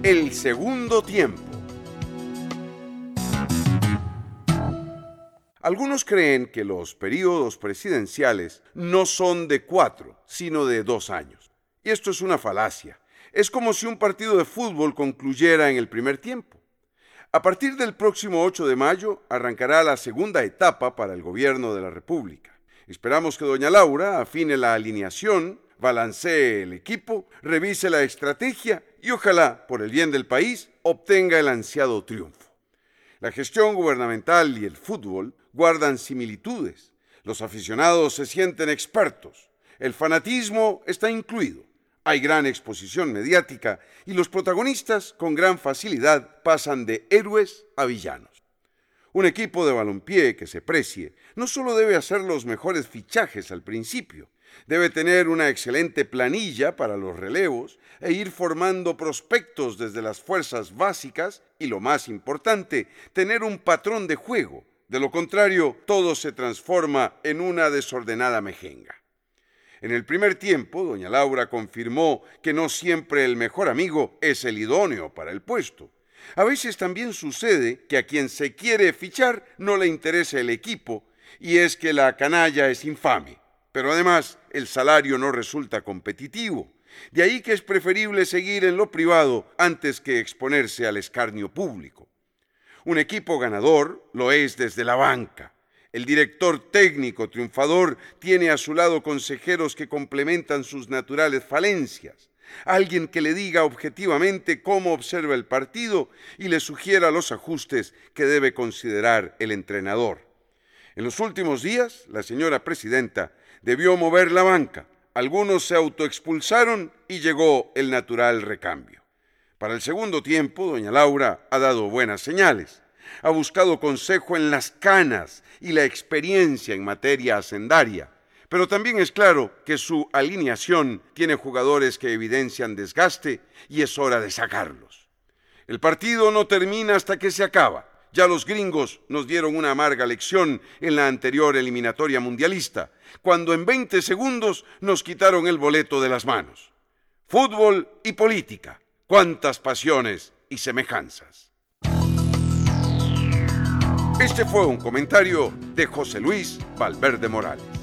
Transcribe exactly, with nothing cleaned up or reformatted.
el segundo tiempo. Algunos creen que los períodos presidenciales no son de cuatro, sino de dos años. Y esto es una falacia. Es como si un partido de fútbol concluyera en el primer tiempo. A partir del próximo ocho de mayo arrancará la segunda etapa para el gobierno de la República. Esperamos que doña Laura afine la alineación, balancee el equipo, revise la estrategia y ojalá, por el bien del país, obtenga el ansiado triunfo. La gestión gubernamental y el fútbol guardan similitudes. Los aficionados se sienten expertos. El fanatismo está incluido. Hay gran exposición mediática y los protagonistas con gran facilidad pasan de héroes a villanos. Un equipo de balompié que se precie no solo debe hacer los mejores fichajes al principio, debe tener una excelente planilla para los relevos e ir formando prospectos desde las fuerzas básicas y, lo más importante, tener un patrón de juego. De lo contrario, todo se transforma en una desordenada mejenga. En el primer tiempo, doña Laura confirmó que no siempre el mejor amigo es el idóneo para el puesto. A veces también sucede que a quien se quiere fichar no le interesa el equipo y es que la canalla es infame. Pero además el salario no resulta competitivo. De ahí que es preferible seguir en lo privado antes que exponerse al escarnio público. Un equipo ganador lo es desde la banca. El director técnico triunfador tiene a su lado consejeros que complementan sus naturales falencias. Alguien que le diga objetivamente cómo observa el partido y le sugiera los ajustes que debe considerar el entrenador. En los últimos días, la señora presidenta debió mover la banca. Algunos se autoexpulsaron y llegó el natural recambio. Para el segundo tiempo, doña Laura ha dado buenas señales. Ha buscado consejo en las canas y la experiencia en materia hacendaria. Pero también es claro que su alineación tiene jugadores que evidencian desgaste y es hora de sacarlos. El partido no termina hasta que se acaba. Ya los gringos nos dieron una amarga lección en la anterior eliminatoria mundialista, cuando en veinte segundos nos quitaron el boleto de las manos. Fútbol y política, cuántas pasiones y semejanzas. Este fue un comentario de José Luis Valverde Morales.